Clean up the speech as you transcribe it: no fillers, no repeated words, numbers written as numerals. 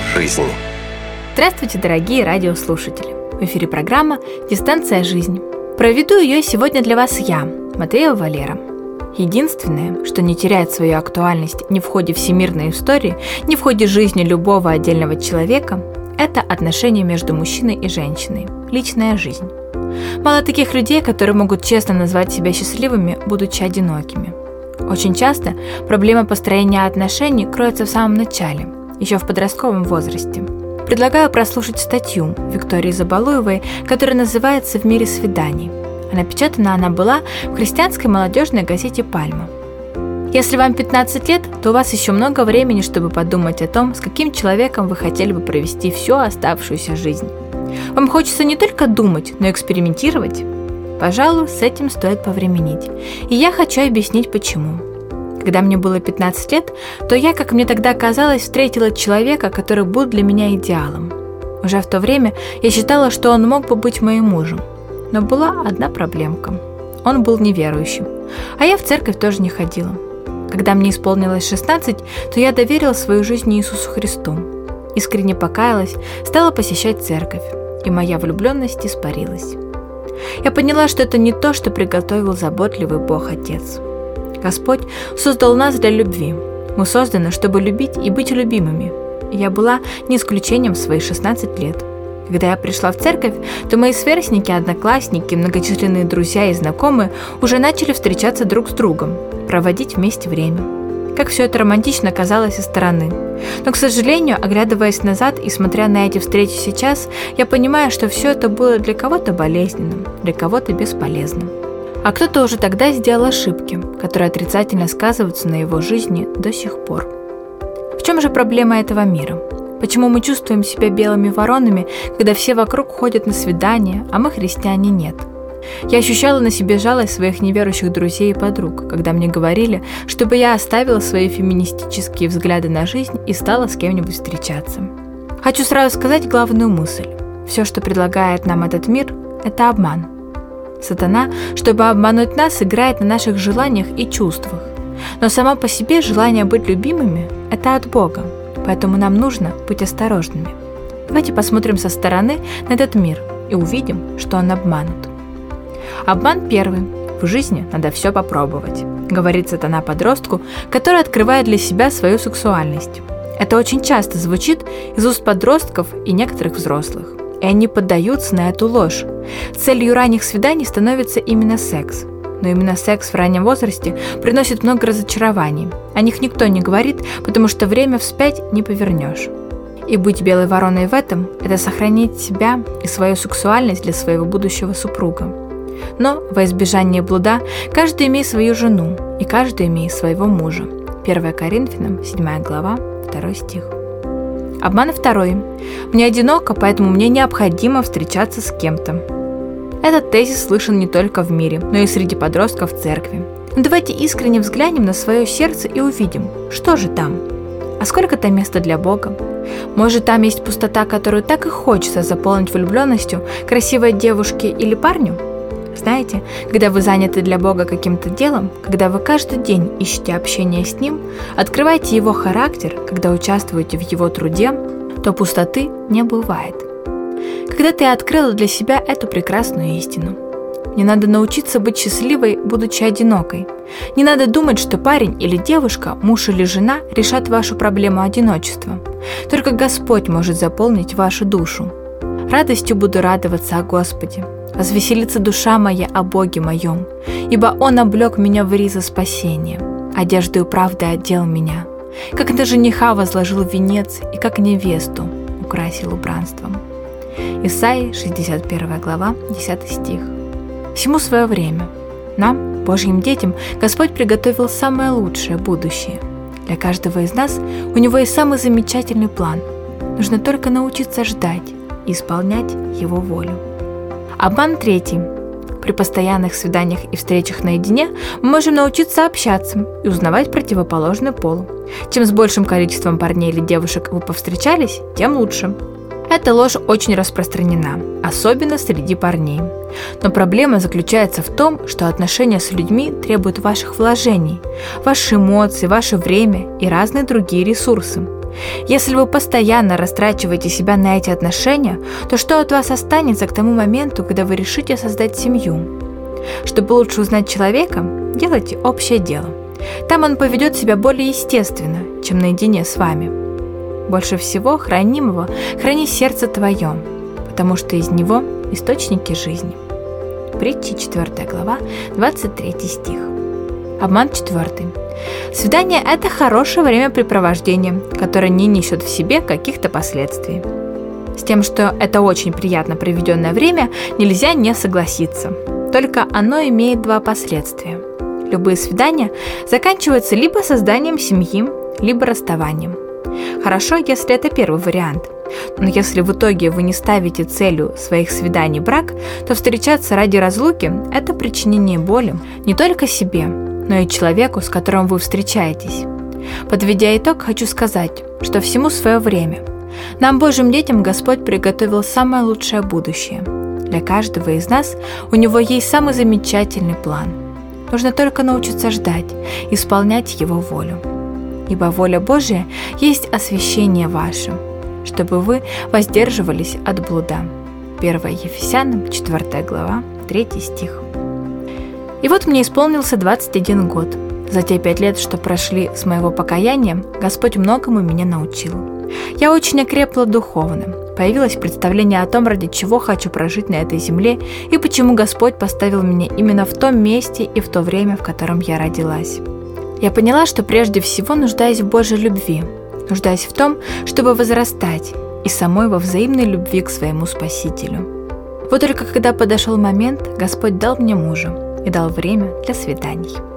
жизнь». Здравствуйте, дорогие радиослушатели! В эфире программа «Дистанция жизни». Проведу ее сегодня для вас я, Матвеева Валера. Единственное, что не теряет свою актуальность ни в ходе всемирной истории, ни в ходе жизни любого отдельного человека, это отношения между мужчиной и женщиной, личная жизнь. Мало таких людей, которые могут честно назвать себя счастливыми, будучи одинокими. Очень часто проблема построения отношений кроется в самом начале, еще в подростковом возрасте. Предлагаю прослушать статью Виктории Забалуевой, которая называется «В мире свиданий». Напечатана она была в христианской молодежной газете «Пальма». Если вам 15 лет, то у вас еще много времени, чтобы подумать о том, с каким человеком вы хотели бы провести всю оставшуюся жизнь. Вам хочется не только думать, но и экспериментировать? Пожалуй, с этим стоит повременить. И я хочу объяснить, почему. Когда мне было 15 лет, то я, как мне тогда казалось, встретила человека, который был для меня идеалом. Уже в то время я считала, что он мог бы быть моим мужем. Но была одна проблемка. Он был неверующим, а я в церковь тоже не ходила. Когда мне исполнилось 16, то я доверила свою жизнь Иисусу Христу. Искренне покаялась, стала посещать церковь, и моя влюбленность испарилась. Я поняла, что это не то, что приготовил заботливый Бог-Отец. Господь создал нас для любви. Мы созданы, чтобы любить и быть любимыми. И я была не исключением в свои 16 лет. Когда я пришла в церковь, то мои сверстники, одноклассники, многочисленные друзья и знакомые уже начали встречаться друг с другом, проводить вместе время. Как все это романтично казалось со стороны. Но, к сожалению, оглядываясь назад и смотря на эти встречи сейчас, я понимаю, что все это было для кого-то болезненным, для кого-то бесполезным. А кто-то уже тогда сделал ошибки, которые отрицательно сказываются на его жизни до сих пор. В чем же проблема этого мира? Почему мы чувствуем себя белыми воронами, когда все вокруг ходят на свидания, а мы, христиане, нет? Я ощущала на себе жалость своих неверующих друзей и подруг, когда мне говорили, чтобы я оставила свои феминистические взгляды на жизнь и стала с кем-нибудь встречаться. Хочу сразу сказать главную мысль. Все, что предлагает нам этот мир, это обман. Сатана, чтобы обмануть нас, играет на наших желаниях и чувствах. Но само по себе желание быть любимыми – это от Бога, поэтому нам нужно быть осторожными. Давайте посмотрим со стороны на этот мир и увидим, что он обманут. Обман первый. В жизни надо все попробовать, говорит сатана подростку, который открывает для себя свою сексуальность. Это очень часто звучит из уст подростков и некоторых взрослых, и они поддаются на эту ложь. Целью ранних свиданий становится именно секс. Но именно секс в раннем возрасте приносит много разочарований. О них никто не говорит, потому что время вспять не повернешь. И быть белой вороной в этом – это сохранить себя и свою сексуальность для своего будущего супруга. Но во избежание блуда каждый имеет свою жену, и каждый имеет своего мужа. 1 Коринфянам, 7 глава, 2 стих. Обман второй. Мне одиноко, поэтому мне необходимо встречаться с кем-то. Этот тезис слышен не только в мире, но и среди подростков в церкви. Но давайте искренне взглянем на свое сердце и увидим, что же там. А сколько там места для Бога? Может, там есть пустота, которую так и хочется заполнить влюбленностью красивой девушке или парню? Знаете, когда вы заняты для Бога каким-то делом, когда вы каждый день ищете общение с Ним, открываете Его характер, когда участвуете в Его труде, то пустоты не бывает. Когда ты открыла для себя эту прекрасную истину. Не надо научиться быть счастливой, будучи одинокой. Не надо думать, что парень или девушка, муж или жена решат вашу проблему одиночества. Только Господь может заполнить вашу душу. Радостью буду радоваться о Господе. Возвеселится душа моя о Боге моем, ибо Он облек меня в ризы спасения, одеждою правды одел меня, как на жениха возложил венец и как невесту украсил убранством. Исайя, 61 глава, 10 стих. Всему свое время. Нам, Божьим детям, Господь приготовил самое лучшее будущее. Для каждого из нас у Него есть самый замечательный план. Нужно только научиться ждать и исполнять Его волю. Обман третий. При постоянных свиданиях и встречах наедине мы можем научиться общаться и узнавать противоположный пол. Чем с большим количеством парней или девушек вы повстречались, тем лучше. Эта ложь очень распространена, особенно среди парней. Но проблема заключается в том, что отношения с людьми требуют ваших вложений, ваши эмоции, ваше время и разные другие ресурсы. Если вы постоянно растрачиваете себя на эти отношения, то что от вас останется к тому моменту, когда вы решите создать семью? Чтобы лучше узнать человека, делайте общее дело. Там он поведет себя более естественно, чем наедине с вами. Больше всего хранимого храни сердце твое, потому что из него источники жизни. Притчи 4 глава, 23 стих. Обман 4. Свидание – это хорошее времяпрепровождение, которое не несет в себе каких-то последствий. С тем, что это очень приятно проведенное время, нельзя не согласиться. Только оно имеет два последствия. Любые свидания заканчиваются либо созданием семьи, либо расставанием. Хорошо, если это первый вариант. Но если в итоге вы не ставите целью своих свиданий брак, то встречаться ради разлуки – это причинение боли не только себе, но и человеку, с которым вы встречаетесь. Подведя итог, хочу сказать, что всему свое время. Нам, Божьим детям, Господь приготовил самое лучшее будущее. Для каждого из нас у Него есть самый замечательный план. Нужно только научиться ждать, исполнять Его волю. Ибо воля Божия есть освящение ваше, чтобы вы воздерживались от блуда. 1 Ефесянам, 4 глава, 3 стих. И вот мне исполнился 21 год. За те 5 лет, что прошли с моего покаяния, Господь многому меня научил. Я очень окрепла духовно. Появилось представление о том, ради чего хочу прожить на этой земле и почему Господь поставил меня именно в том месте и в то время, в котором я родилась. Я поняла, что прежде всего нуждаюсь в Божьей любви, нуждаюсь в том, чтобы возрастать и самой во взаимной любви к своему Спасителю. Вот только когда подошел момент, Господь дал мне мужа и дал время для свиданий.